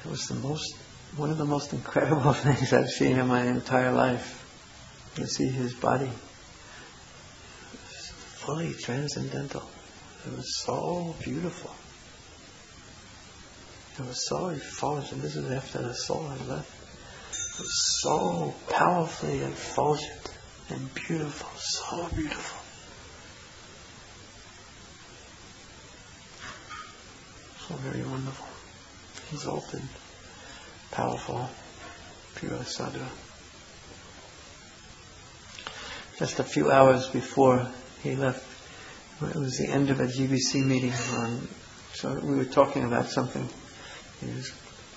It was one of the most incredible things I've seen in my entire life. You see his body. It was fully transcendental. It was so beautiful. It was so effulgent. This is after the soul had left. It was so powerfully effulgent and beautiful. So beautiful. So very wonderful. Exalted, powerful, pure sadhu. Just a few hours before he left, it was the end of a GBC meeting, so we were talking about something. He was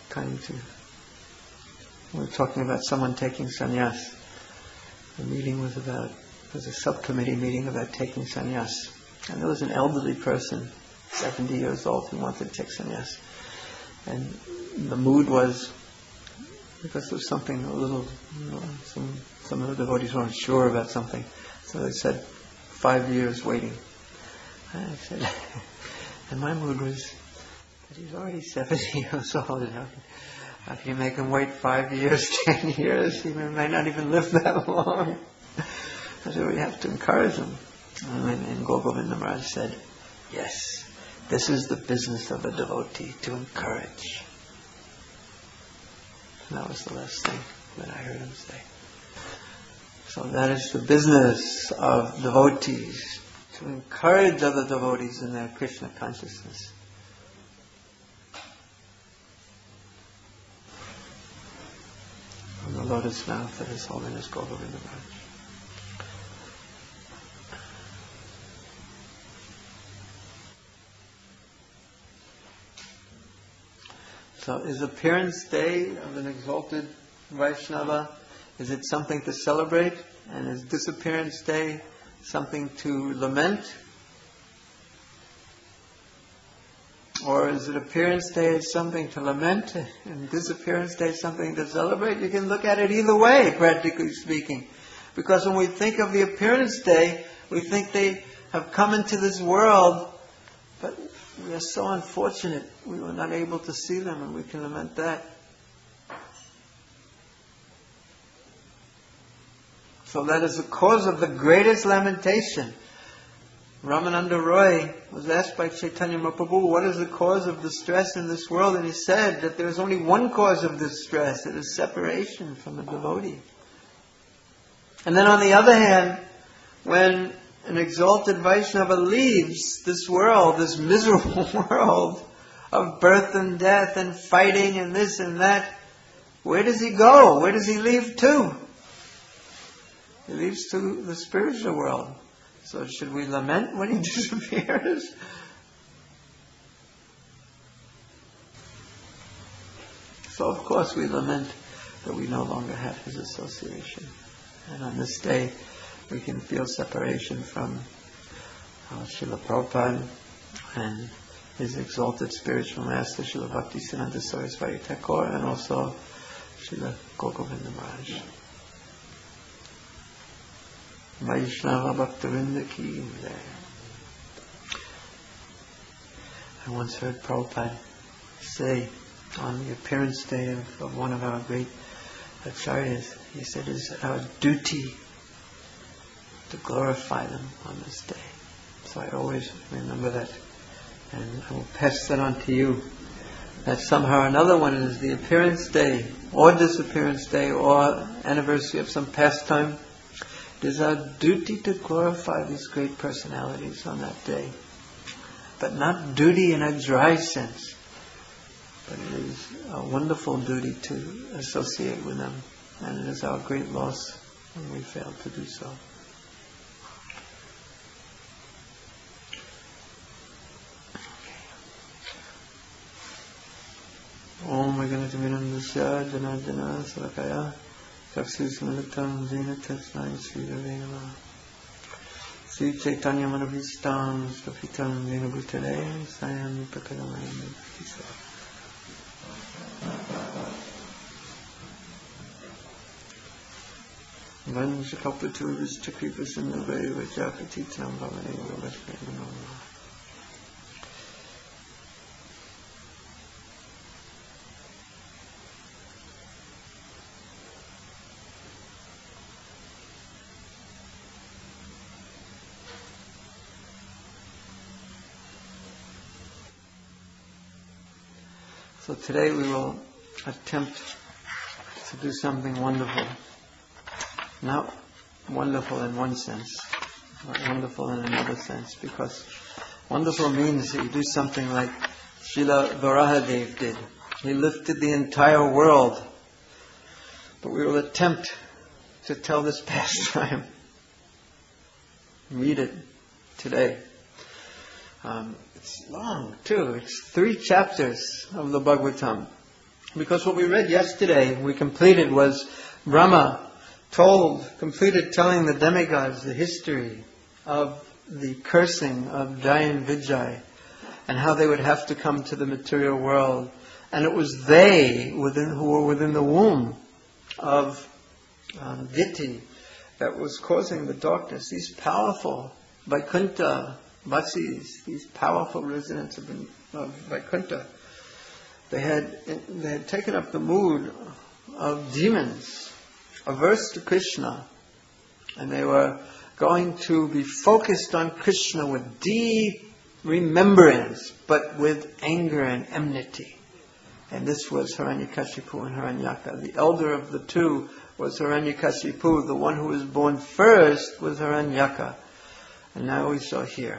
we were talking about someone taking sannyas. The meeting was a subcommittee meeting about taking sannyas. And there was an elderly person, 70 years old, who wanted to take sannyas. And the mood was, because there was something a little, some of the devotees weren't sure about something. So they said, 5 years waiting. And I said, and my mood was, but he's already 70 years old. How can you make him wait 5 years, 10 years? He may not even live that long. I said, we have to encourage him. And Gogovinda Maharaj said, yes, this is the business of a devotee, to encourage. And that was the last thing that I heard him say. So that is the business of devotees, to encourage other devotees in their Krishna consciousness. On the lotus mouth of His Holiness Gogovinda Maharaj. So is Appearance Day of an exalted Vaishnava, is it something to celebrate? And is Disappearance Day something to lament? Or is it Appearance Day something to lament and Disappearance Day something to celebrate? You can look at it either way, practically speaking. Because when we think of the Appearance Day, we think they have come into this world, but we are so unfortunate we were not able to see them, and we can lament that. So that is the cause of the greatest lamentation. Ramananda Roy was asked by Chaitanya Mahaprabhu, what is the cause of distress in this world? And he said that there is only one cause of distress. It is separation from a devotee. And then on the other hand, when an exalted Vaishnava leaves this world, this miserable world of birth and death and fighting and this and that, where does he go? Where does he leave to? He leaves to the spiritual world. So should we lament when he disappears? So of course we lament that we no longer have his association. And on this day we can feel separation from Srila Prabhupada and his exalted spiritual master Srila Bhaktisiddhanta Saraswati Thakur, and also Srila Gogovinda Maharaj. Vaishnava Bhaktavinda ki jai. I once heard Prabhupada say on the Appearance Day of one of our great acharyas, he said, it is our duty to glorify them on this day. So I always remember that, and I will pass that on to you, that somehow or another, when it is the Appearance Day or Disappearance Day or anniversary of some pastime, it is our duty to glorify these great personalities on that day. But not duty in a dry sense, but it is a wonderful duty to associate with them, and it is our great loss when we fail to do so. Om Ganati Vinandasya Janajana Sarakaya Saksismilitam Jena Tasnai Sri Ravenama Sri Chaitanya Manabhistam Stapitam Jena Bhutale Sayam Pakadamayam Visa. Vanshakapaturvishta Kripasinavaya Vajapatitam Bhavaneva Vashvanama. So today we will attempt to do something wonderful. Not wonderful in one sense, but wonderful in another sense, because wonderful means that you do something like Srila Varahadev did. He lifted the entire world. But we will attempt to tell this pastime. Read it today. It's long too. It's 3 chapters of the Bhagavatam. Because what we read yesterday, we completed, was Brahma completed telling the demigods the history of the cursing of Jai and Vijay and how they would have to come to the material world. And it was they who were within the womb of Diti that was causing the darkness. These powerful Vaikuntha Vasis, these powerful residents of Vaikuntha, they had taken up the mood of demons, averse to Krishna, and they were going to be focused on Krishna with deep remembrance, but with anger and enmity. And this was Hiranyakashipu and Hiranyaka. The elder of the two was Hiranyakashipu. The one who was born first was Hiranyaka. And now we shall hear.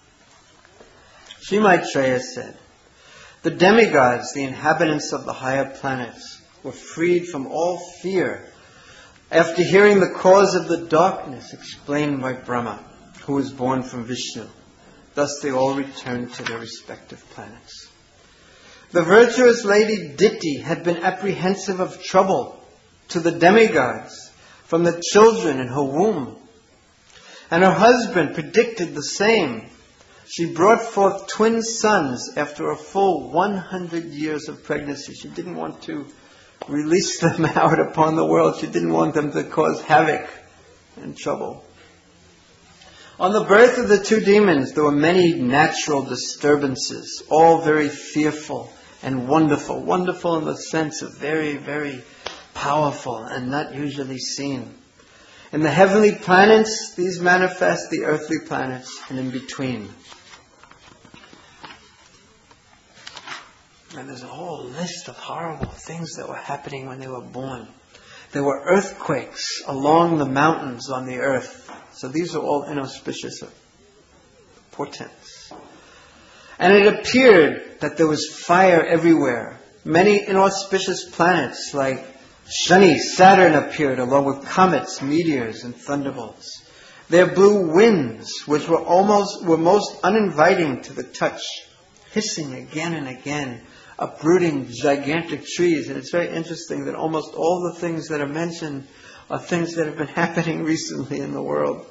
Sri Maitreya said, "The demigods, the inhabitants of the higher planets, were freed from all fear after hearing the cause of the darkness explained by Brahma, who was born from Vishnu. Thus they all returned to their respective planets. The virtuous lady Diti had been apprehensive of trouble to the demigods from the children in her womb, and her husband predicted the same. She brought forth twin sons after a full 100 years of pregnancy." She didn't want to release them out upon the world. She didn't want them to cause havoc and trouble. On the birth of the 2 demons, there were many natural disturbances, all very fearful and wonderful. Wonderful in the sense of very, very powerful and not usually seen. In the heavenly planets, these manifest the earthly planets and in between. And there's a whole list of horrible things that were happening when they were born. There were earthquakes along the mountains on the earth. So these are all inauspicious portents. And it appeared that there was fire everywhere. Many inauspicious planets like Shani, Saturn appeared along with comets, meteors, and thunderbolts. There blew winds which were most uninviting to the touch, hissing again and again, uprooting gigantic trees. And it's very interesting that almost all the things that are mentioned are things that have been happening recently in the world.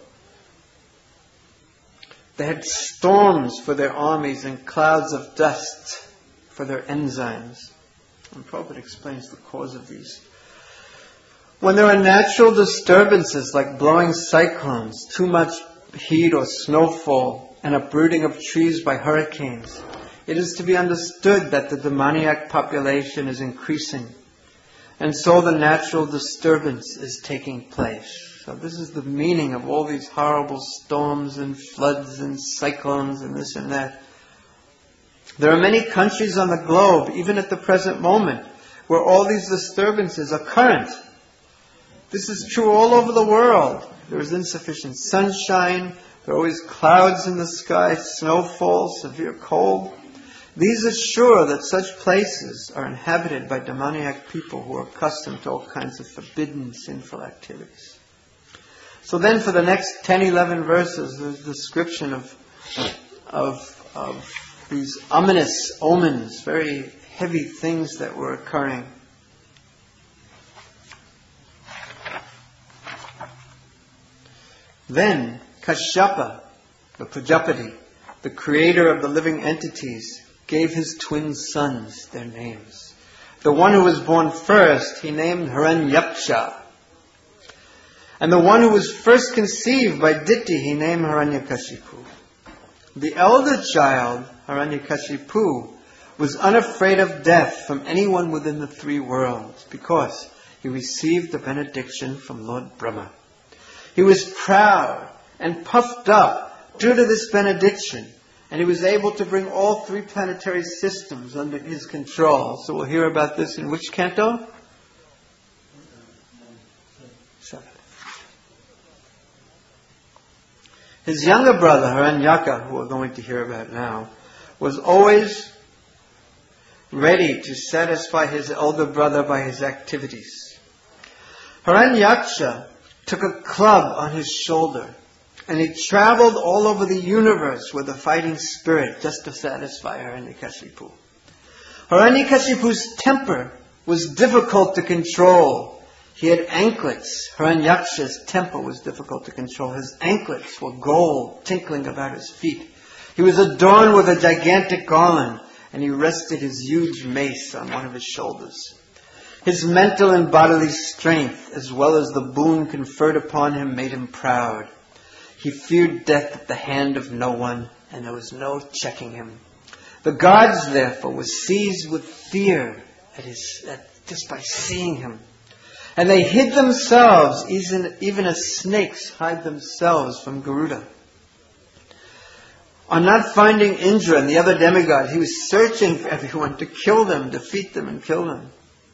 They had storms for their armies and clouds of dust for their enzymes. And Prabhupada explains the cause of these. When there are natural disturbances like blowing cyclones, too much heat or snowfall, and uprooting of trees by hurricanes, it is to be understood that the demoniac population is increasing. And so the natural disturbance is taking place. So this is the meaning of all these horrible storms and floods and cyclones and this and that. There are many countries on the globe, even at the present moment, where all these disturbances are current. This is true all over the world. There is insufficient sunshine, there are always clouds in the sky, snowfall, severe cold. These assure that such places are inhabited by demoniac people who are accustomed to all kinds of forbidden, sinful activities. So then for the next 10, 11 verses, there's a description of these ominous omens, very heavy things that were occurring. Then Kashyapa, the Prajapati, the creator of the living entities, gave his twin sons their names. The one who was born first, he named Hiranyaksha. And the one who was first conceived by Diti, he named Hiranyakashipu. The elder child, Hiranyakashipu, was unafraid of death from anyone within the 3 worlds because he received the benediction from Lord Brahma. He was proud and puffed up due to this benediction, And he was able to bring all 3 planetary systems under his control. So we'll hear about this in which canto? 7. His younger brother, Hiranyaka, who we're going to hear about now, was always ready to satisfy his elder brother by his activities. Hiranyaksha took a club on his shoulder, and he traveled all over the universe with a fighting spirit just to satisfy Hiranyakashipu. Hiranyakashipu's temper was difficult to control. He had anklets. Hiranyaksha's temper was difficult to control. His anklets were gold tinkling about his feet. He was adorned with a gigantic garland, and he rested his huge mace on one of his shoulders. His mental and bodily strength, as well as the boon conferred upon him, made him proud. He feared death at the hand of no one, and there was no checking him. The gods, therefore, were seized with fear just by seeing him. And they hid themselves, even as snakes hide themselves from Garuda. On not finding Indra and the other demigod, he was searching for everyone to kill them, defeat them, and kill them.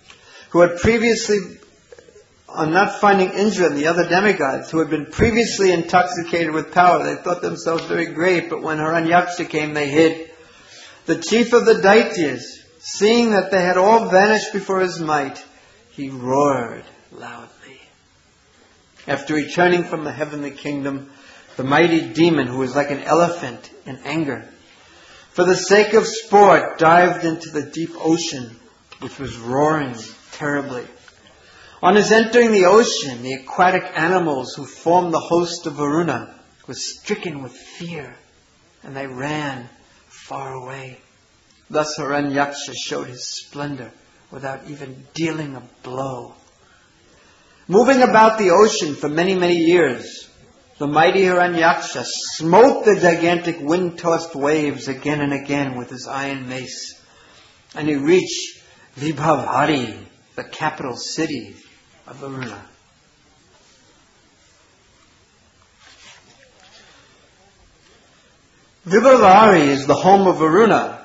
On not finding Indra and the other demigods, who had been previously intoxicated with power, they thought themselves very great, but when Hiranyaksha came, they hid. The chief of the Daityas, seeing that they had all vanished before his might, he roared loudly. After returning from the heavenly kingdom, the mighty demon, who was like an elephant in anger, for the sake of sport, dived into the deep ocean, which was roaring terribly. On his entering the ocean, the aquatic animals who formed the host of Varuna were stricken with fear, and they ran far away. Thus Hiranyaksha showed his splendor without even dealing a blow. Moving about the ocean for many, many years, the mighty Hiranyaksha smote the gigantic wind-tossed waves again and again with his iron mace. And he reached Vibhavhari, the capital city of Varuna. Vibhavhari is the home of Varuna,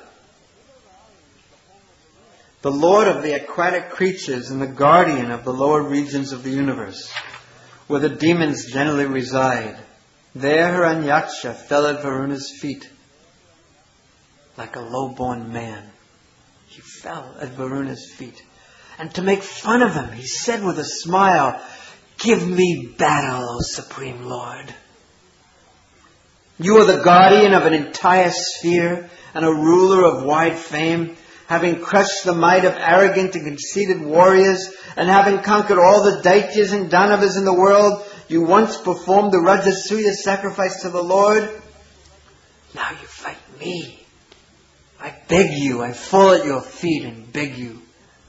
the lord of the aquatic creatures and the guardian of the lower regions of the universe, where the demons generally reside. There Hiranyaksha fell at Varuna's feet like a low-born man. He fell at Varuna's feet. And to make fun of him, he said with a smile, "Give me battle, O Supreme Lord. You are the guardian of an entire sphere and a ruler of wide fame, having crushed the might of arrogant and conceited warriors, and having conquered all the Daityas and Danavas in the world, you once performed the Rajasuya sacrifice to the Lord. Now you fight me. I beg you, I fall at your feet and beg you."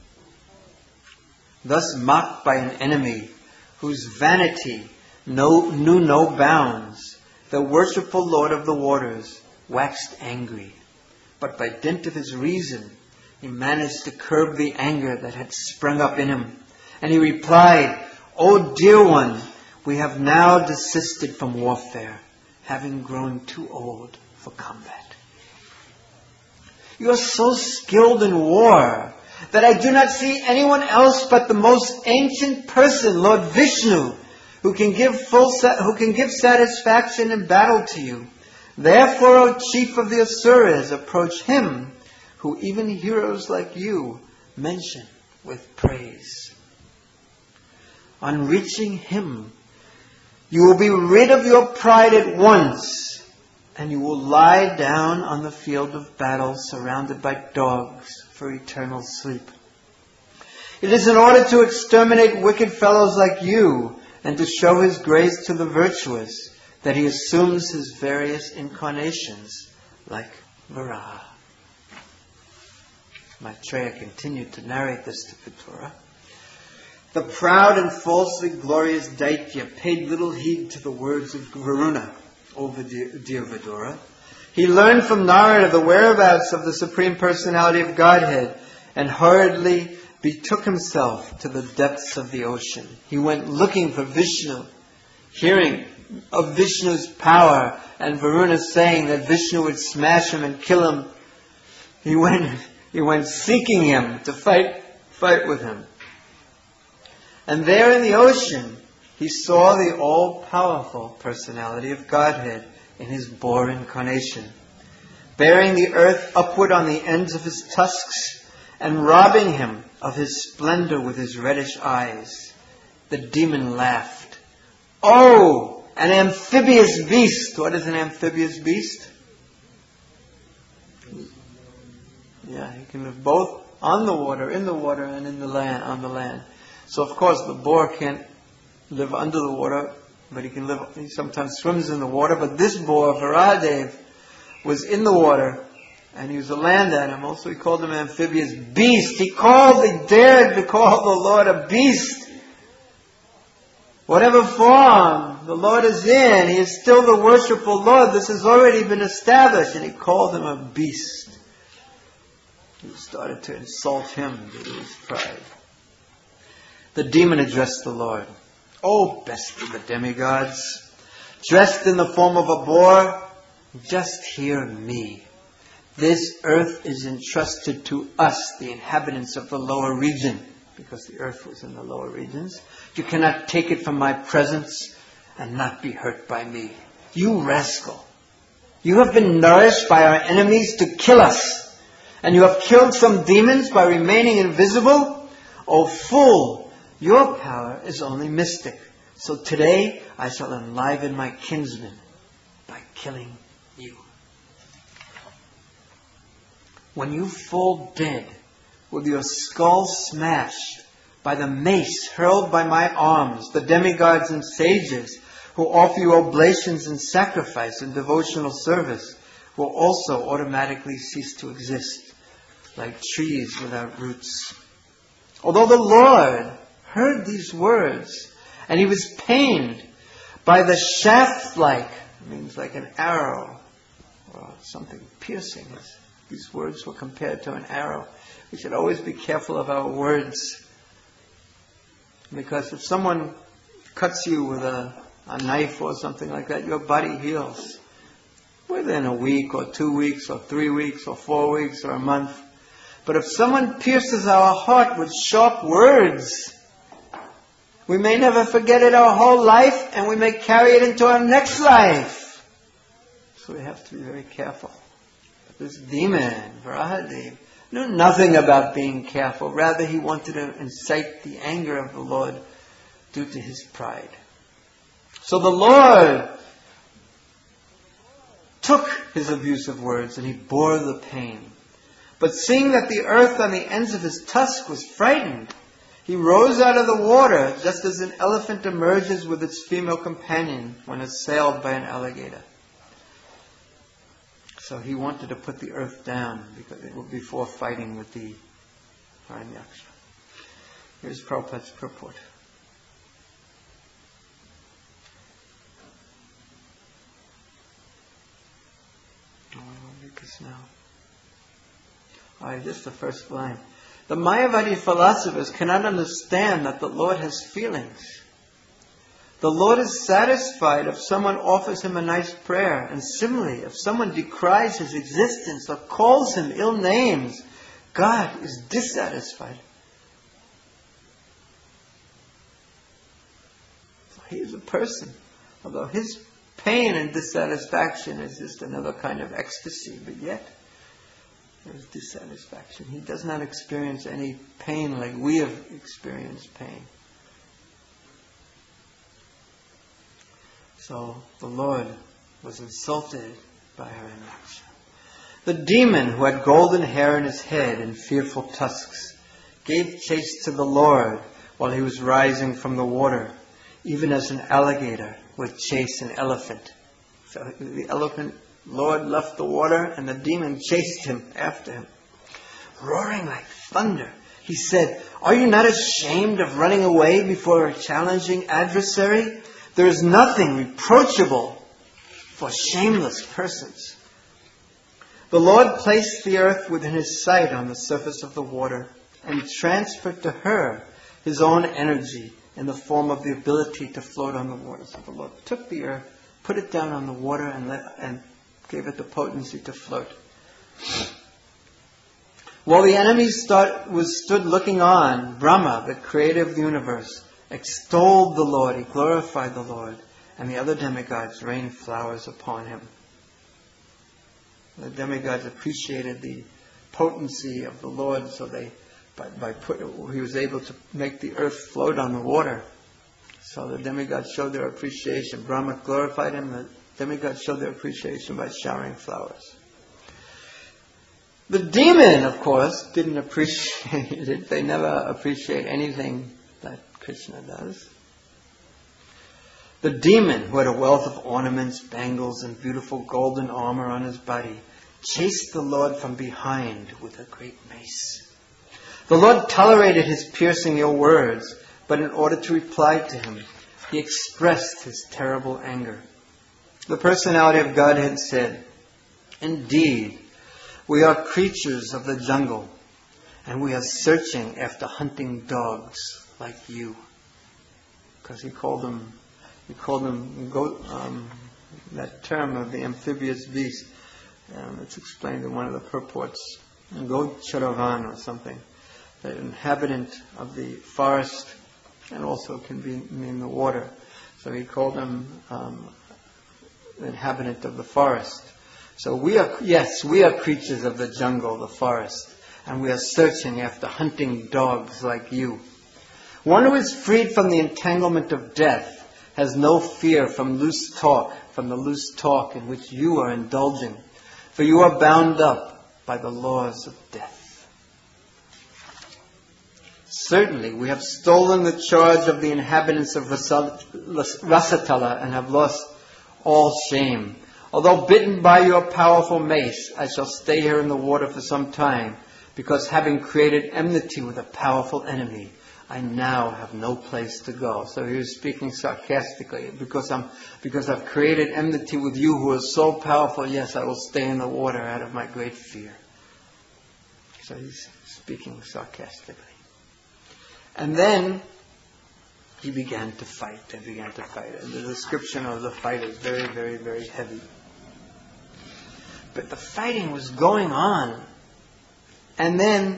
Thus mocked by an enemy whose vanity knew no bounds, the worshipful Lord of the waters waxed angry. But by dint of his reason, he managed to curb the anger that had sprung up in him. And he replied, "O dear one, we have now desisted from warfare, having grown too old for combat. You are so skilled in war that I do not see anyone else but the most ancient person, Lord Vishnu, who can give satisfaction in battle to you. Therefore, O chief of the Asuras, approach him, who even heroes like you mention with praise. On reaching him, you will be rid of your pride at once, and you will lie down on the field of battle surrounded by dogs for eternal sleep. It is in order to exterminate wicked fellows like you and to show his grace to the virtuous that he assumes his various incarnations like Varaha." Maitreya continued to narrate this to Vitura. The proud and falsely glorious Daitya paid little heed to the words of Varuna, O dear Vidura. He learned from Narada the whereabouts of the Supreme Personality of Godhead and hurriedly betook himself to the depths of the ocean. He went looking for Vishnu. Hearing of Vishnu's power, and Varuna saying that Vishnu would smash him and kill him, he went seeking him to fight with him. And there in the ocean, he saw the all-powerful personality of Godhead in his boar incarnation, bearing the earth upward on the ends of his tusks and robbing him of his splendor with his reddish eyes. The demon laughed. "Oh, an amphibious beast!" What is an amphibious beast? Yeah, he can live both on the water, in the water, and in the land, on the land. So of course the boar can't live under the water, but he sometimes swims in the water. But this boar, Varahadev, was in the water, and he was a land animal, so he called him amphibious beast. He dared to call the Lord a beast. Whatever form the Lord is in, he is still the worshipful Lord. This has already been established, and he called him a beast. He started to insult him due to his pride. The demon addressed the Lord. "O best of the demigods, dressed in the form of a boar, just hear me. This earth is entrusted to us, the inhabitants of the lower region," because the earth was in the lower regions. "You cannot take it from my presence and not be hurt by me. You rascal, you have been nourished by our enemies to kill us, and you have killed some demons by remaining invisible. O fool, your power is only mystic. So today I shall enliven my kinsmen by killing you. When you fall dead, with your skull smashed by the mace hurled by my arms, the demigods and sages who offer you oblations and sacrifice and devotional service will also automatically cease to exist, like trees without roots." Although the Lord heard these words, and he was pained by the shaft-like, means like an arrow or something piercing. These words were compared to an arrow. We should always be careful of our words, because if someone cuts you with a knife or something like that, your body heals within a week or 2 weeks or 3 weeks or 4 weeks or a month. But if someone pierces our heart with sharp words, we may never forget it our whole life, and we may carry it into our next life. So we have to be very careful. But this demon, Varahadev, knew nothing about being careful. Rather, he wanted to incite the anger of the Lord due to his pride. So the Lord took his abusive words and he bore the pain. But seeing that the earth on the ends of his tusk was frightened, he rose out of the water just as an elephant emerges with its female companion when assailed by an alligator. So he wanted to put the earth down before fighting with the Hiranyaksha. Here's Prabhupada's purport. I'll read this now. Alright, just the first line. The Mayavadi philosophers cannot understand that the Lord has feelings. The Lord is satisfied if someone offers him a nice prayer, and similarly, if someone decries his existence or calls him ill names, God is dissatisfied. So he is a person, although his pain and dissatisfaction is just another kind of ecstasy, but yet there is dissatisfaction. He does not experience any pain like we have experienced pain. So the Lord was insulted by Hiranyaksha. The demon, who had golden hair in his head and fearful tusks, gave chase to the Lord while he was rising from the water, even as an alligator would chase an elephant. So the elephant, Lord left the water and the demon chased him after him. Roaring like thunder, he said, "Are you not ashamed of running away before a challenging adversary? There is nothing reproachable for shameless persons." The Lord placed the earth within his sight on the surface of the water and transferred to her his own energy in the form of the ability to float on the water. So the Lord took the earth, put it down on the water, and gave it the potency to float. While the enemy stood looking on, Brahma, the creator of the universe, extolled the Lord, he glorified the Lord, and the other demigods rained flowers upon him. The demigods appreciated the potency of the Lord, so he was able to make the earth float on the water. So the demigods showed their appreciation. Brahma glorified him, the demigods showed their appreciation by showering flowers. The demon, of course, didn't appreciate it. They never appreciate anything that Krishna does. The demon, who had a wealth of ornaments, bangles, and beautiful golden armor on his body, chased the Lord from behind with a great mace. The Lord tolerated his piercing ill words, but in order to reply to him, he expressed his terrible anger. The personality of Godhead said, "Indeed, we are creatures of the jungle, and we are searching after hunting dogs like you." Because he called them goat, that term of the amphibious beast. It's explained in one of the purports, goat charavan or something. The inhabitant of the forest, and also can mean the water. So he called them the inhabitant of the forest. So we are creatures of the jungle, the forest, and we are searching after hunting dogs like you. One who is freed from the entanglement of death has no fear from the loose talk in which you are indulging, for you are bound up by the laws of death. Certainly, we have stolen the charge of the inhabitants of Rasatala and have lost all shame. Although bitten by your powerful mace, I shall stay here in the water for some time, because having created enmity with a powerful enemy, I now have no place to go. So he was speaking sarcastically. Because I've created enmity with you who are so powerful, yes, I will stay in the water out of my great fear. So he's speaking sarcastically. And then he began to fight. They began to fight. And the description of the fight is very, very, very heavy. But the fighting was going on. And then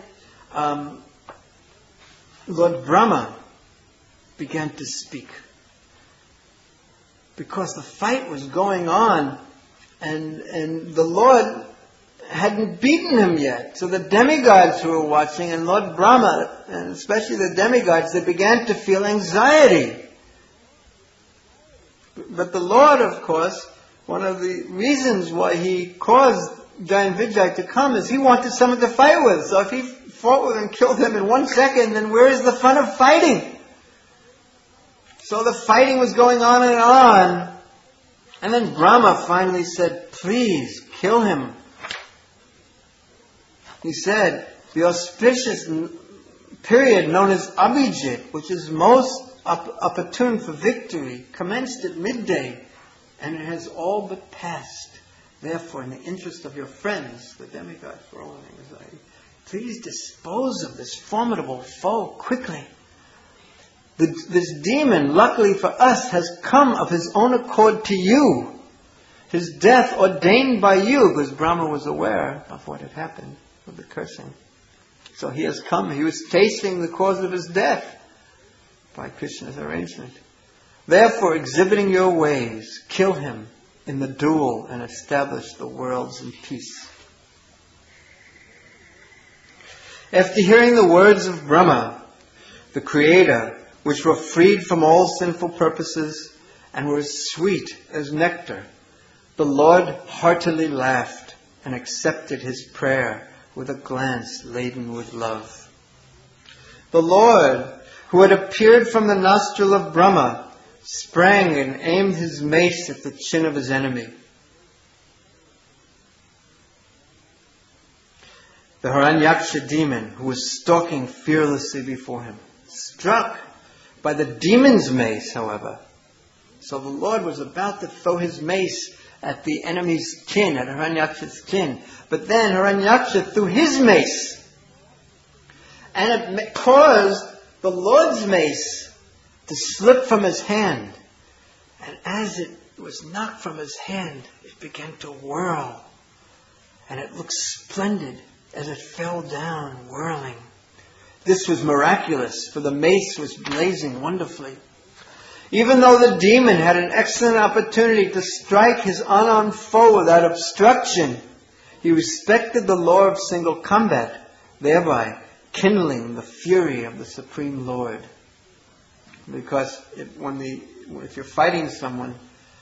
Lord Brahma began to speak. Because the fight was going on and the Lord hadn't beaten him yet. So the demigods who were watching, and Lord Brahma, and especially the demigods, they began to feel anxiety. But the Lord, of course, one of the reasons why he caused Jayan Vijay to come is he wanted someone to fight with. So if he fought with and killed him in 1 second, then where is the fun of fighting? So the fighting was going on. And then Brahma finally said, "Please, kill him." He said, the auspicious period known as Abhijit, which is most opportune for victory, commenced at midday, and it has all but passed. Therefore, in the interest of your friends, the demigods were all in anxiety, please dispose of this formidable foe quickly. This demon, luckily for us, has come of his own accord to you. His death ordained by you, because Brahma was aware of what had happened with the cursing. So he has come. He was tasting the cause of his death by Krishna's arrangement. Therefore, exhibiting your ways, kill him in the duel and establish the worlds in peace. After hearing the words of Brahma, the Creator, which were freed from all sinful purposes and were as sweet as nectar, the Lord heartily laughed and accepted his prayer with a glance laden with love. The Lord, who had appeared from the nostril of Brahma, sprang and aimed his mace at the chin of his enemy. The Hiranyaksha demon, who was stalking fearlessly before him, struck by the demon's mace, however. So the Lord was about to throw his mace at the enemy's chin, at Hiranyaksha's chin. But then Hiranyaksha threw his mace. And it caused the Lord's mace to slip from his hand. And as it was knocked from his hand, it began to whirl. And it looked splendid as it fell down, whirling. This was miraculous, for the mace was blazing wonderfully. Even though the demon had an excellent opportunity to strike his unarmed foe without obstruction, he respected the law of single combat, thereby kindling the fury of the Supreme Lord. Because if you're fighting someone,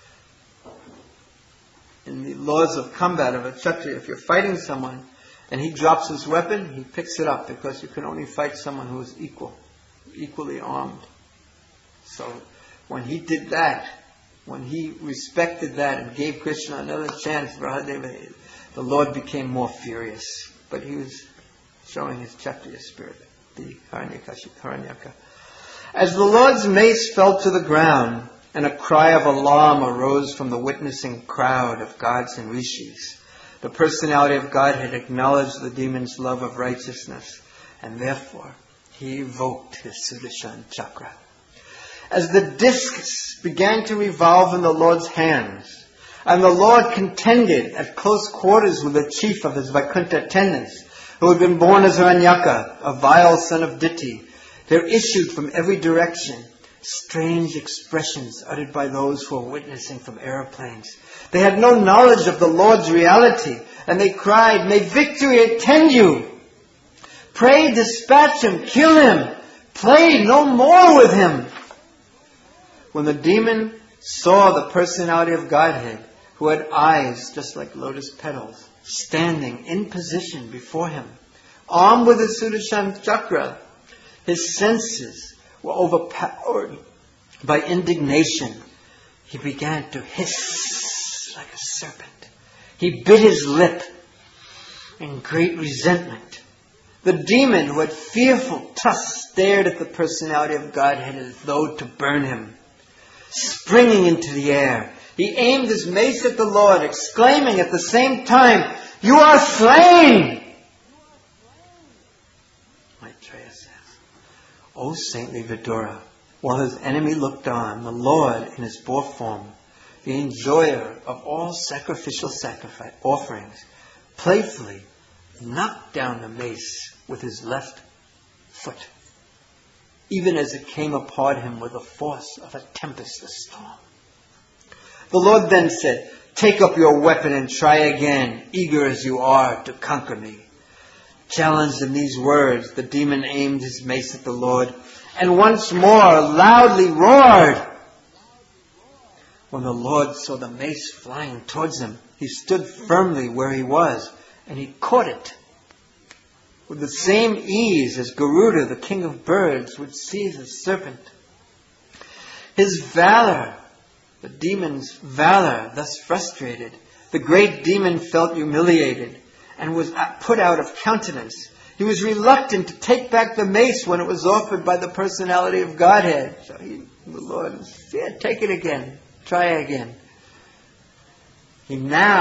in the laws of combat of a Kshatriya, if you're fighting someone and he drops his weapon, he picks it up, because you can only fight someone who is equally armed. So when he did that, when he respected that and gave Krishna another chance, the Lord became more furious. But he was showing his Kshatriya spirit, the Hiranyaka. As the Lord's mace fell to the ground, and a cry of alarm arose from the witnessing crowd of gods and rishis, the personality of God had acknowledged the demon's love of righteousness, and therefore he evoked his Sudarshan chakra. As the discs began to revolve in the Lord's hands, and the Lord contended at close quarters with the chief of his Vaikuntha attendants, who had been born as Hiranyaka, a vile son of Diti, there issued from every direction strange expressions uttered by those who were witnessing from aeroplanes. They had no knowledge of the Lord's reality, and they cried, "May victory attend you! Pray dispatch him, kill him, play no more with him!" When the demon saw the personality of Godhead, who had eyes just like lotus petals, standing in position before him, armed with his Sudarshan chakra, his senses were overpowered by indignation. He began to hiss like a serpent. He bit his lip in great resentment. The demon, who had fearful tusks, stared at the personality of Godhead as though to burn him. Springing into the air, he aimed his mace at the Lord, exclaiming at the same time, "You are slain!" O saintly Vidura, while his enemy looked on, the Lord, in his boar form, the enjoyer of all sacrificial offerings, playfully knocked down the mace with his left foot, even as it came upon him with the force of a tempest, a storm. The Lord then said, "Take up your weapon and try again, eager as you are to conquer me." Challenged in these words, the demon aimed his mace at the Lord and once more loudly roared. When the Lord saw the mace flying towards him, he stood firmly where he was, and he caught it with the same ease as Garuda, the king of birds, would seize a serpent. His valor, the demon's valor, thus frustrated, the great demon felt humiliated and was put out of countenance. He was reluctant to take back the mace when it was offered by the personality of Godhead. So the Lord said, "Take it again. Try again." He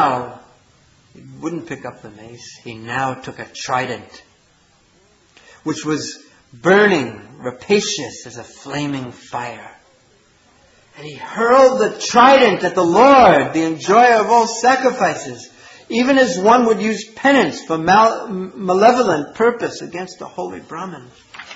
wouldn't pick up the mace. He now took a trident, which was burning, rapacious as a flaming fire. And he hurled the trident at the Lord, the enjoyer of all sacrifices, even as one would use penance for malevolent purpose against a holy Brahmin.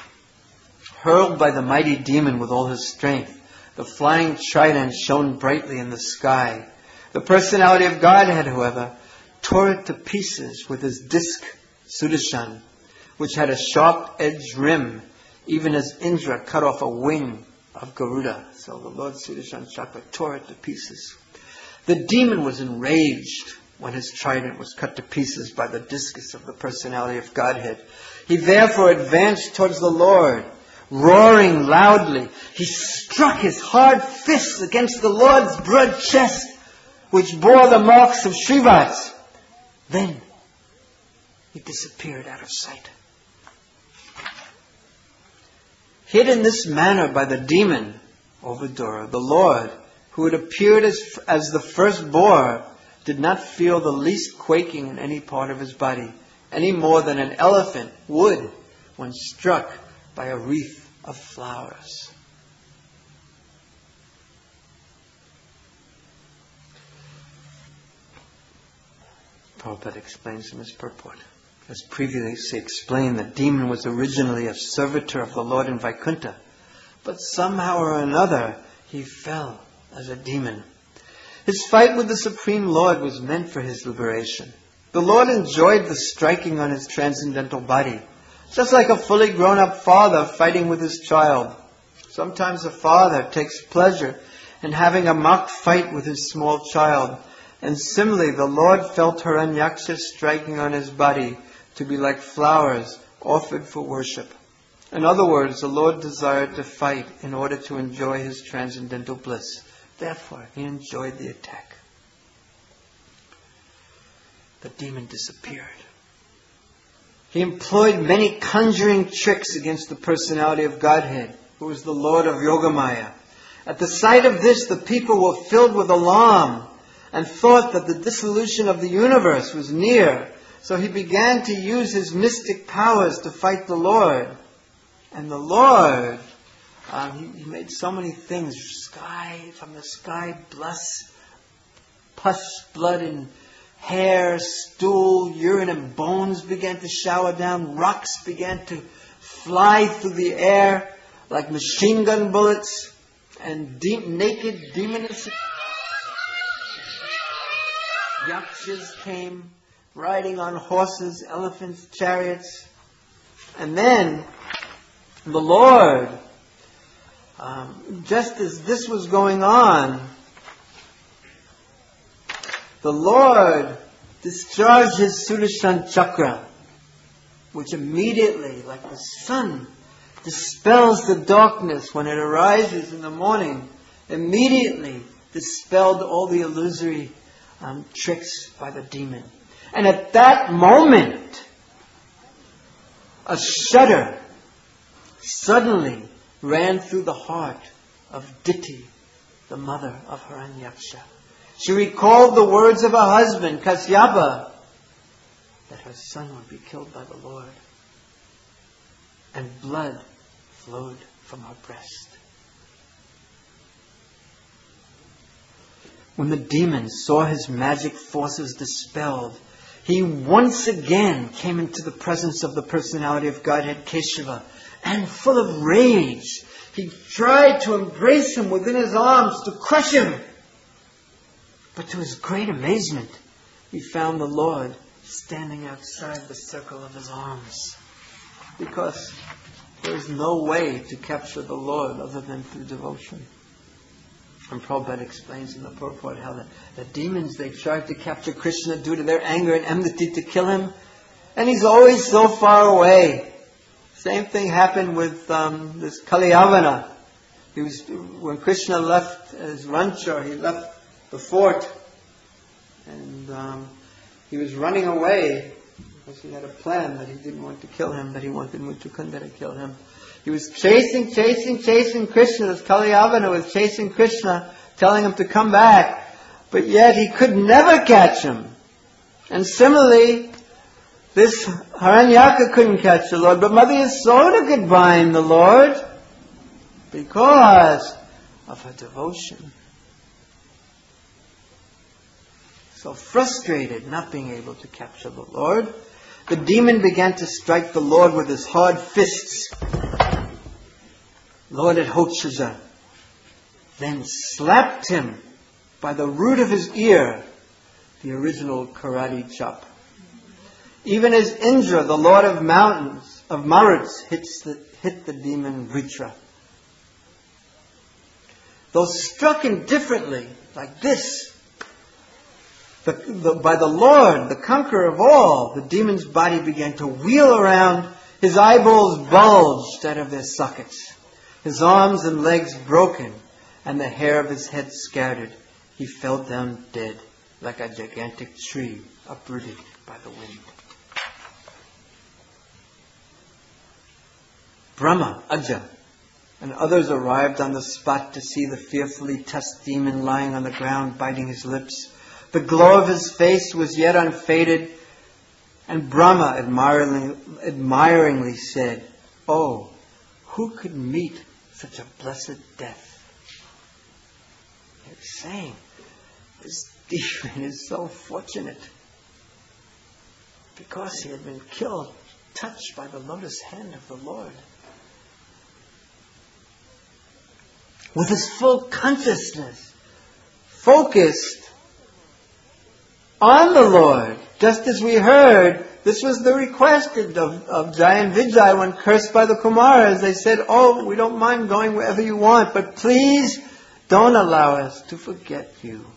Hurled by the mighty demon with all his strength, the flying trident shone brightly in the sky. The personality of Godhead, however, tore it to pieces with his disc, Sudarshan, which had a sharp-edged rim, even as Indra cut off a wing of Garuda. So the Lord Sudarshan Chakra tore it to pieces. The demon was enraged when his trident was cut to pieces by the discus of the personality of Godhead. He therefore advanced towards the Lord, roaring loudly. He struck his hard fists against the Lord's broad chest, which bore the marks of Shrivats. Then he disappeared out of sight. Hid in this manner by the demon, O Vidura, the Lord, who had appeared as the first boar, did not feel the least quaking in any part of his body, any more than an elephant would when struck by a wreath of flowers. Prabhupada explains in his purport. As previously explained, the demon was originally a servitor of the Lord in Vaikuntha, but somehow or another he fell as a demon. His fight with the Supreme Lord was meant for his liberation. The Lord enjoyed the striking on his transcendental body, just like a fully grown-up father fighting with his child. Sometimes a father takes pleasure in having a mock fight with his small child. And similarly, the Lord felt Hiranyaksha striking on his body to be like flowers offered for worship. In other words, the Lord desired to fight in order to enjoy his transcendental bliss. Therefore, he enjoyed the attack. The demon disappeared. He employed many conjuring tricks against the personality of Godhead, who was the Lord of Yogamaya. At the sight of this, the people were filled with alarm and thought that the dissolution of the universe was near. So he began to use his mystic powers to fight the Lord. And the Lord, he made so many things. From the sky, pus, blood, and hair, stool, urine, and bones began to shower down. Rocks began to fly through the air like machine gun bullets. And naked demons, yakshas came riding on horses, elephants, chariots. And then the Lord, just as this was going on, the Lord discharged his Sudarshan Chakra, which immediately, like the sun, dispels the darkness when it arises in the morning, immediately dispelled all the illusory tricks by the demon. And at that moment, a shudder suddenly ran through the heart of Diti, the mother of Hiranyaksha. She recalled the words of her husband, Kasyapa, that her son would be killed by the Lord. And blood flowed from her breast. When the demon saw his magic forces dispelled, he once again came into the presence of the personality of Godhead Keshava, and full of rage, he tried to embrace him within his arms to crush him. But to his great amazement, he found the Lord standing outside the circle of his arms. Because there is no way to capture the Lord other than through devotion. And Prabhupada explains in the purport how the demons, they tried to capture Krishna due to their anger and enmity to kill him. And he's always so far away. Same thing happened with this Kaliyavana. When Krishna left his rancho, he left the fort. And he was running away because he had a plan that he didn't want to kill him, that he wanted Mutukunda to kill him. He was chasing Krishna. This Kaliyavana was chasing Krishna, telling him to come back. But yet he could never catch him. And similarly, this Hiranyaka couldn't catch the Lord. But Mother Yasoda could bind the Lord because of her devotion. So frustrated, not being able to capture the Lord, the demon began to strike the Lord with his hard fists. Lord Adhokshaja then slapped him by the root of his ear, the original karate chop. Even as Indra, the Lord of mountains, of Maruts, hit the demon Vritra. Though struck indifferently, like this, by the Lord, the conqueror of all, the demon's body began to wheel around. His eyeballs bulged out of their sockets. His arms and legs broken, and the hair of his head scattered. He fell down dead, like a gigantic tree uprooted by the wind. Brahma, Aja, and others arrived on the spot to see the fearfully tusked demon lying on the ground, biting his lips. The glow of his face was yet unfaded, and Brahma admiringly said, "Oh, who could meet such a blessed death?" They're saying, this demon is so fortunate. because he had been killed, touched by the lotus hand of the Lord. With his full consciousness, focused on the Lord. Just as we heard, this was the request of Jai and Vijay when cursed by the Kumaras. They said, oh, we don't mind going wherever you want, but please don't allow us to forget you.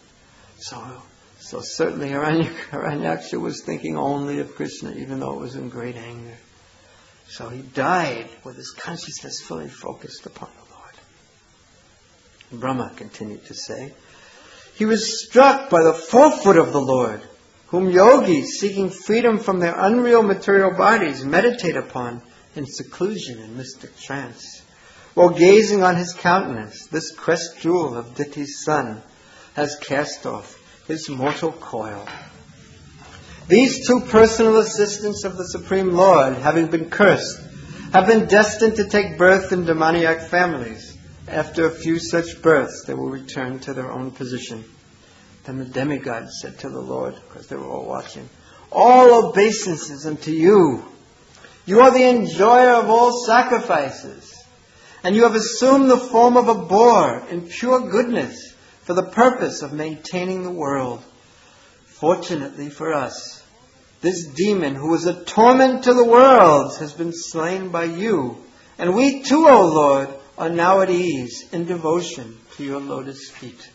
So certainly Hiranyaksha was thinking only of Krishna, even though it was in great anger. So he died with his consciousness fully focused upon the Lord. Brahma continued to say, he was struck by the forefoot of the Lord, whom yogis seeking freedom from their unreal material bodies meditate upon in seclusion and mystic trance. While gazing on his countenance, this crest jewel of Diti's son has cast off his mortal coil. These two personal assistants of the Supreme Lord, having been cursed, have been destined to take birth in demoniac families. After a few such births, they will return to their own position. Then the demigods said to the Lord, because they were all watching, all obeisances unto you. You are the enjoyer of all sacrifices, and you have assumed the form of a boar in pure goodness for the purpose of maintaining the world. Fortunately for us, this demon who was a torment to the worlds has been slain by you, and we too, O Lord, are now at ease in devotion to your lotus feet.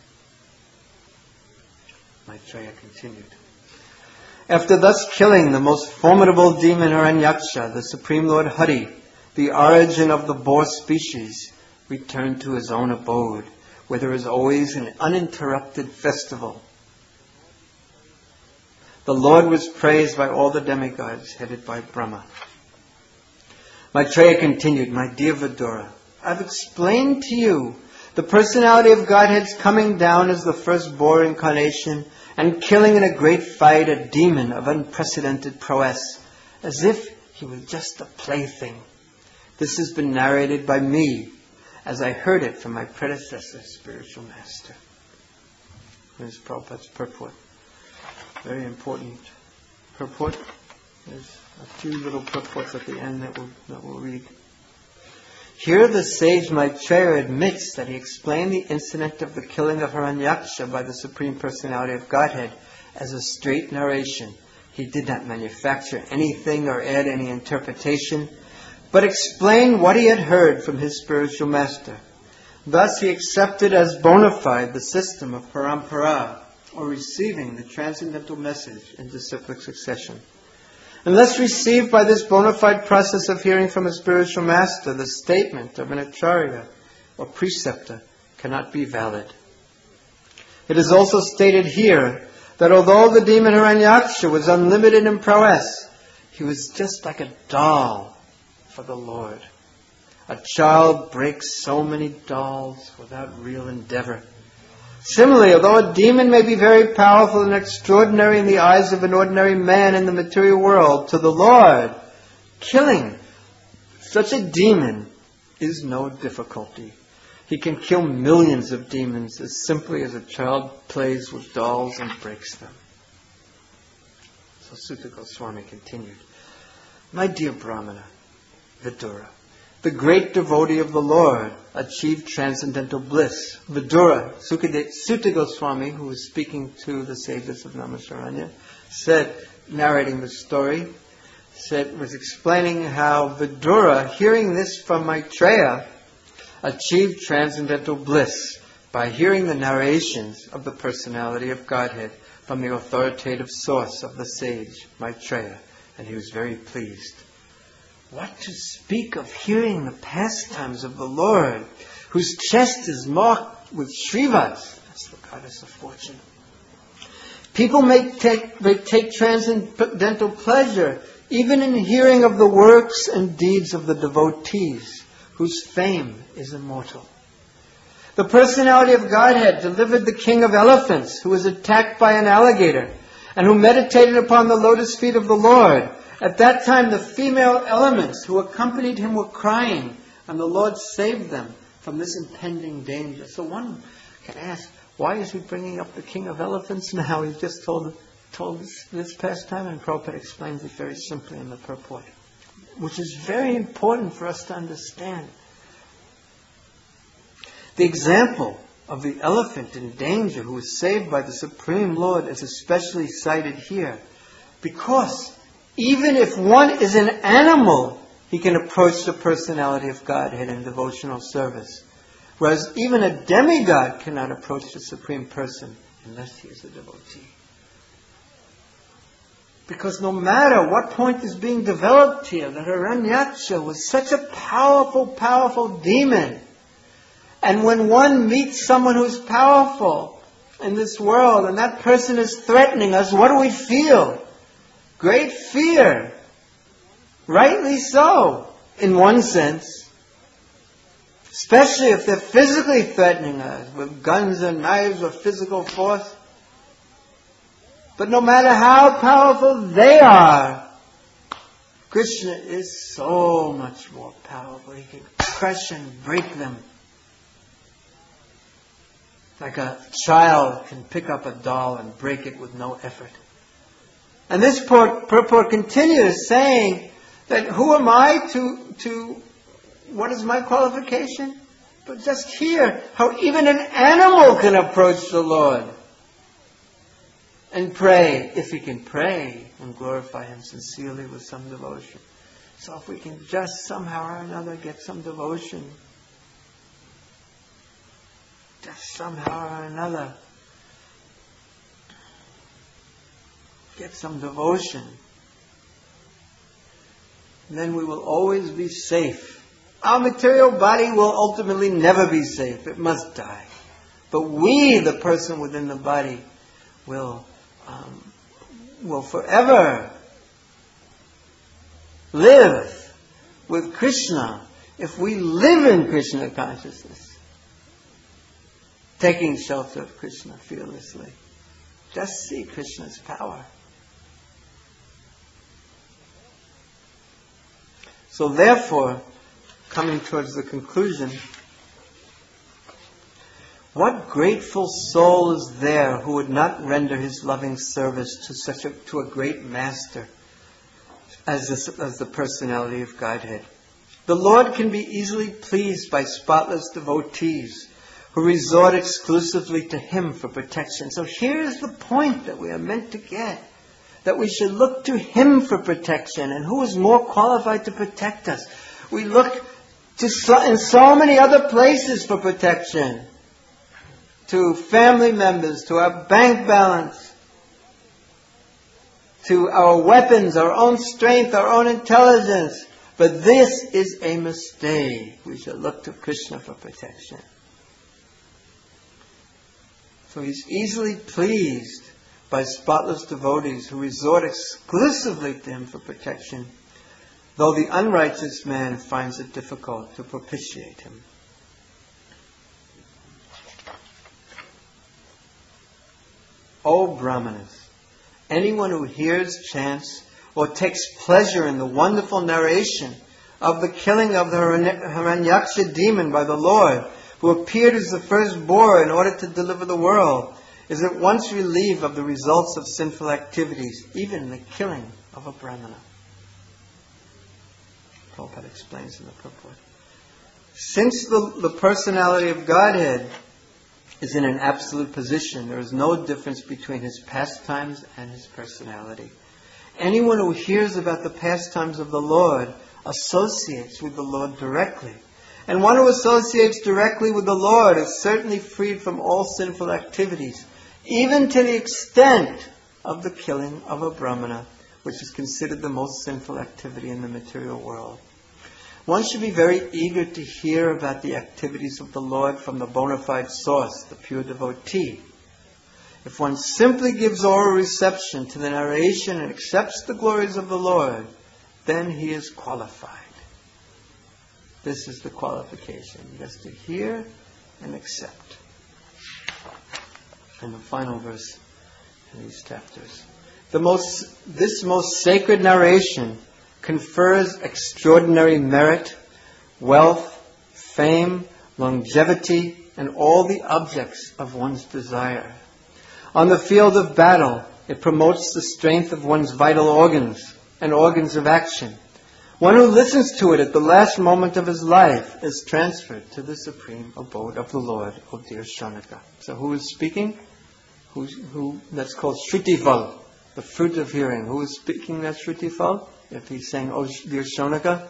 Maitreya continued. After thus killing the most formidable demon Hiranyaksha, the Supreme Lord Hari, the origin of the boar species, returned to his own abode, where there is always an uninterrupted festival. The Lord was praised by all the demigods, headed by Brahma. Maitreya continued, my dear Vidura, I've explained to you the personality of Godhead's coming down as the first boar incarnation and killing in a great fight a demon of unprecedented prowess, as if he was just a plaything. This has been narrated by me, as I heard it from my predecessor, spiritual master. Here's Prabhupada's purport. Very important purport. There's a few little purports at the end that we'll read. Here the sage Maitreya admits that he explained the incident of the killing of Hiranyaksha by the Supreme Personality of Godhead as a straight narration. He did not manufacture anything or add any interpretation, but explained what he had heard from his spiritual master. Thus he accepted as bona fide the system of parampara, or receiving the transcendental message in disciplic succession. Unless received by this bona fide process of hearing from a spiritual master, the statement of an acharya or preceptor cannot be valid. It is also stated here that although the demon Hiranyaksha was unlimited in prowess, he was just like a doll for the Lord. A child breaks so many dolls without real endeavor. Similarly, although a demon may be very powerful and extraordinary in the eyes of an ordinary man in the material world, to the Lord, killing such a demon is no difficulty. He can kill millions of demons as simply as a child plays with dolls and breaks them. So Sutta Goswami continued, my dear Brahmana, Vidura, the great devotee of the Lord achieved transcendental bliss. Vidura, Sutta Goswami, who was speaking to the sages of Naimisharanya, said, narrating the story, was explaining how Vidura, hearing this from Maitreya, achieved transcendental bliss by hearing the narrations of the personality of Godhead from the authoritative source of the sage, Maitreya, and he was very pleased. What to speak of hearing the pastimes of the Lord, whose chest is marked with Shrivas, that's the goddess of fortune. People may take transcendental pleasure even in hearing of the works and deeds of the devotees, whose fame is immortal. The personality of Godhead delivered the king of elephants, who was attacked by an alligator, and who meditated upon the lotus feet of the Lord. At that time, the female elements who accompanied him were crying, and the Lord saved them from this impending danger. So one can ask, why is he bringing up the king of elephants now? He just told told this pastime, and Prabhupada explains it very simply in the purport, which is very important for us to understand. The example of the elephant in danger who was saved by the Supreme Lord is especially cited here, because even if one is an animal, he can approach the personality of Godhead in devotional service. Whereas even a demigod cannot approach the Supreme Person unless he is a devotee. Because no matter what point is being developed here, the Hiranyaksha was such a powerful, powerful demon. And when one meets someone who's powerful in this world, and that person is threatening us, what do we feel? Great fear. Rightly so, in one sense. Especially if they're physically threatening us with guns and knives or physical force. But no matter how powerful they are, Krishna is so much more powerful. He can crush and break them. Like a child can pick up a doll and break it with no effort. And this purport continues saying that who am I to what is my qualification? But just hear how even an animal can approach the Lord and pray, if he can pray and glorify Him sincerely with some devotion. So if we can just somehow or another get some devotion, just somehow or another get some devotion, then we will always be safe. Our material body will ultimately never be safe. It must die. But we, the person within the body, will forever live with Krishna if we live in Krishna consciousness, taking shelter of Krishna fearlessly. Just see Krishna's power. So therefore, coming towards the conclusion, what grateful soul is there who would not render his loving service to a great master as the personality of Godhead? The Lord can be easily pleased by spotless devotees who resort exclusively to Him for protection. So here is the point that we are meant to get. That we should look to Him for protection. And who is more qualified to protect us? We look in so many other places for protection. To family members, to our bank balance, to our weapons, our own strength, our own intelligence. But this is a mistake. We should look to Krishna for protection. So He's easily pleased by spotless devotees who resort exclusively to Him for protection, though the unrighteous man finds it difficult to propitiate Him. O Brahmanas, anyone who hears chants or takes pleasure in the wonderful narration of the killing of the Hiranyaksha demon by the Lord, who appeared as the firstborn in order to deliver the world, is at once relieved of the results of sinful activities, even the killing of a Brahmana. Prabhupada explains in the purport. Since the personality of Godhead is in an absolute position, there is no difference between His pastimes and His personality. Anyone who hears about the pastimes of the Lord associates with the Lord directly. And one who associates directly with the Lord is certainly freed from all sinful activities, even to the extent of the killing of a Brahmana, which is considered the most sinful activity in the material world. One should be very eager to hear about the activities of the Lord from the bona fide source, the pure devotee. If one simply gives oral reception to the narration and accepts the glories of the Lord, then he is qualified. This is the qualification, just to hear and accept. And the final verse in these chapters. This most sacred narration confers extraordinary merit, wealth, fame, longevity, and all the objects of one's desire. On the field of battle, It promotes the strength of one's vital organs and organs of action. One who listens to it at the last moment of his life is transferred to the supreme abode of the Lord, O dear Shaunaka. So who is speaking? That's called Shrutifal, the fruit of hearing. Who is speaking that Shrutifal? If he's saying, "Oh dear Shaunaka,"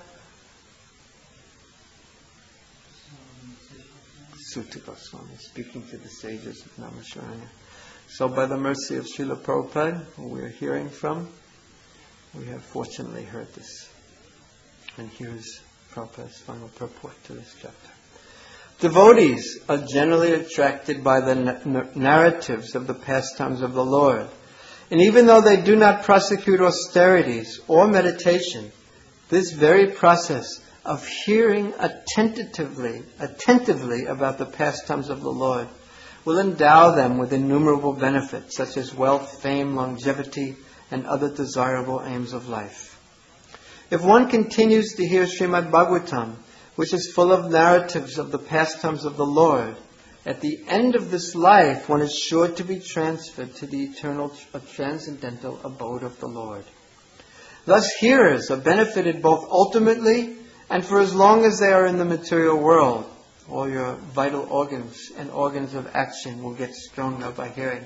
Sutta Goswami, speaking to the sages of Naimisharanya. So by the mercy of Srila Prabhupada, who we are hearing from, we have fortunately heard this. And here's Prabhupada's final purport to this chapter. Devotees are generally attracted by the narratives of the pastimes of the Lord. And even though they do not prosecute austerities or meditation, this very process of hearing attentively about the pastimes of the Lord will endow them with innumerable benefits, such as wealth, fame, longevity, and other desirable aims of life. If one continues to hear Srimad Bhagavatam, which is full of narratives of the pastimes of the Lord, at the end of this life one is sure to be transferred to the eternal transcendental abode of the Lord. Thus hearers are benefited both ultimately and for as long as they are in the material world. All your vital organs and organs of action will get stronger by hearing.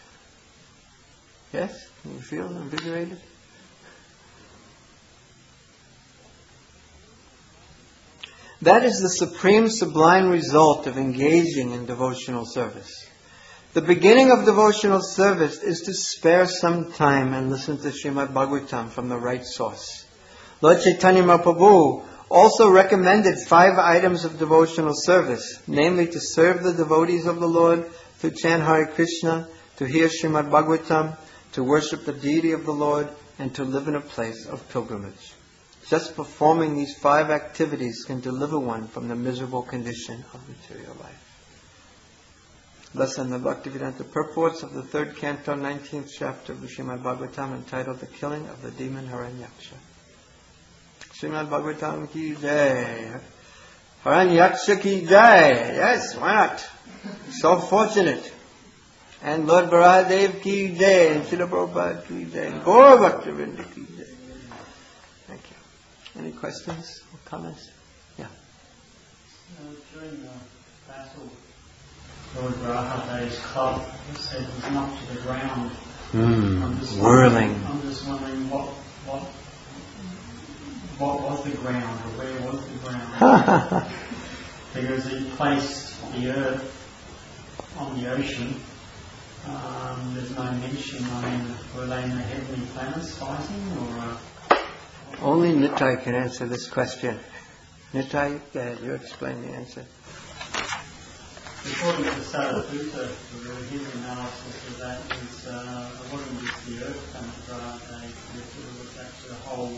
Yes? Can you feel invigorated? That is the supreme sublime result of engaging in devotional service. The beginning of devotional service is to spare some time and listen to Srimad Bhagavatam from the right source. Lord Chaitanya Mahaprabhu also recommended 5 items of devotional service, namely to serve the devotees of the Lord, to chant Hare Krishna, to hear Srimad Bhagavatam, to worship the deity of the Lord, and to live in a place of pilgrimage. Just performing these 5 activities can deliver one from the miserable condition of material life. Thus in the Bhaktivedanta purports of the 3rd canto, 19th chapter of the Srimad Bhagavatam, entitled The Killing of the Demon Haranyaksha. Srimad Bhagavatam ki jai. Haranyaksha ki jai. Yes, why not? So fortunate. And Lord Baladev ki jai. And Srila Prabhupada ki jai. Gaura Bhaktivedanta ki jai. Thank you. Any questions or comments? Yeah. During the battle, Lord Rahade's club said was knocked to the ground. Whirling. I'm just wondering what was the ground, or where was the ground? Because he placed the earth on the ocean. There's no mention. Were they in the heavenly planets fighting, or? Only Nitai can answer this question. Nitai, you explain the answer. According to Sarabhuta, his analysis of that is it wasn't just the earth planet Rahaday, it was actually the whole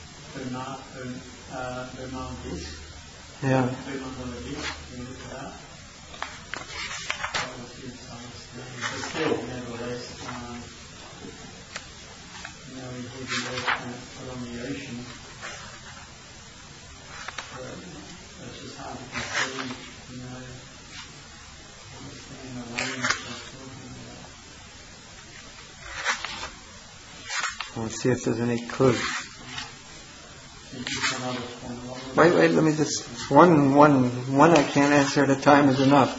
Burman disk. Yeah. Burman disk, you look at that. That was his understanding. But still, nevertheless, we hear the earth planet put on the ocean. But it's just hard to conceive, understand the range of talking about. We'll see if there's any clue. Wait, let me just... One I can't answer at a time is enough.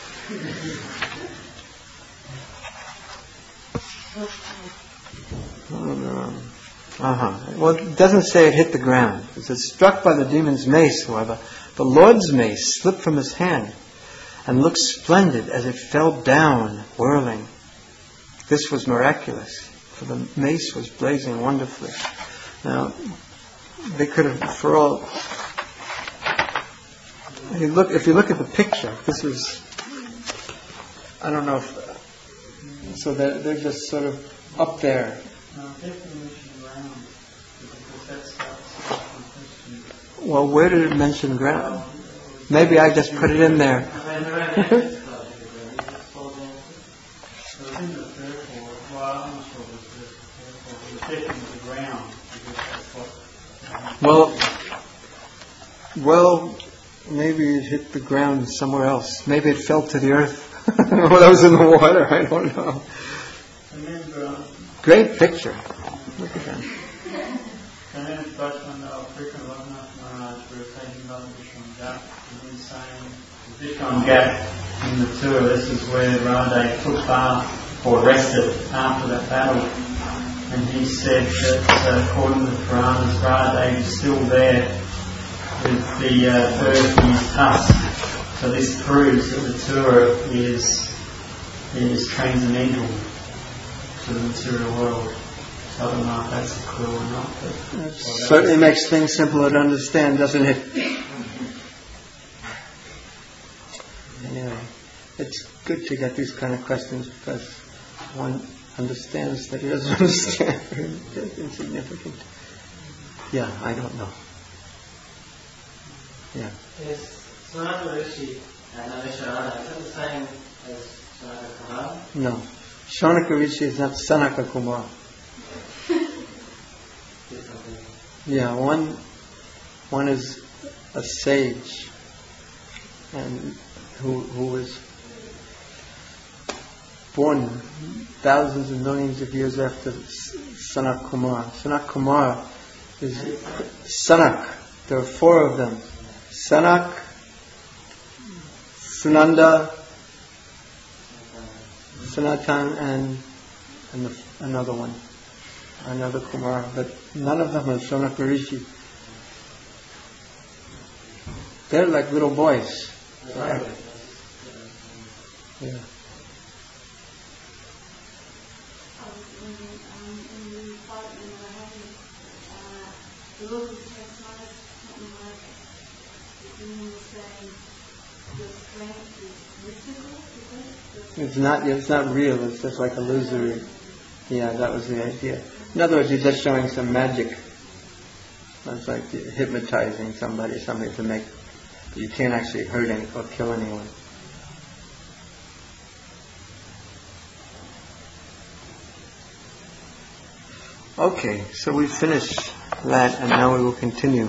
Well, it doesn't say it hit the ground. It says, struck by the demon's mace, however, the Lord's mace slipped from his hand and looked splendid as it fell down, whirling. This was miraculous, for the mace was blazing wonderfully. Now, they could have, for all... If you look at the picture, this is... I don't know if... So they're just sort of up there. Well, where did it mention ground? Maybe I just put it in there. Well, maybe it hit the ground somewhere else. Maybe it fell to the earth. Well, that was in the water. I don't know. Remember, Great picture. Look at that. And then Bhashman Frequent Raghunath Maharaj, we were taking another Vishram Ghat, and he was saying, the Vishram Ghat in the tour, this is where Radha took bath or rested after that battle. And he said that according to the Puranas, Radha is still there with the bird in his tusk. So this proves that the tour is transcendental to the material world. So I don't know if that's a clue or not. But It certainly makes things simpler to understand, doesn't it? Anyway, it's good to get these kind of questions because one understands that he doesn't understand. It's insignificant. Yeah, I don't know. Yeah. Is Sanaka Rishi and Navishwarana, is that the same as Sanaka Kumar? No. Shaunaka Rishi is not Sanaka Kumar. Yeah, one is a sage, and who was born thousands and millions of years after Sanat Kumar. Sanat Kumar is Sanak. There are four of them: Sanak, Sananda, Sanatan, and another one. Another Kumar, but none of them are Shaunaka Rishi. They're like little boys. Right. Yeah. It's not real. It's just like illusory. Yeah, that was the idea. In other words, you're just showing some magic. It's like hypnotizing somebody, something to make. You can't actually hurt any or kill anyone. Okay, so we finished that, and now we will continue.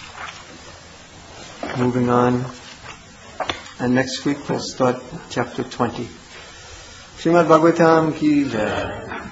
Moving on, and next week we'll start chapter 20. Srimad Bhagavatam ki jai.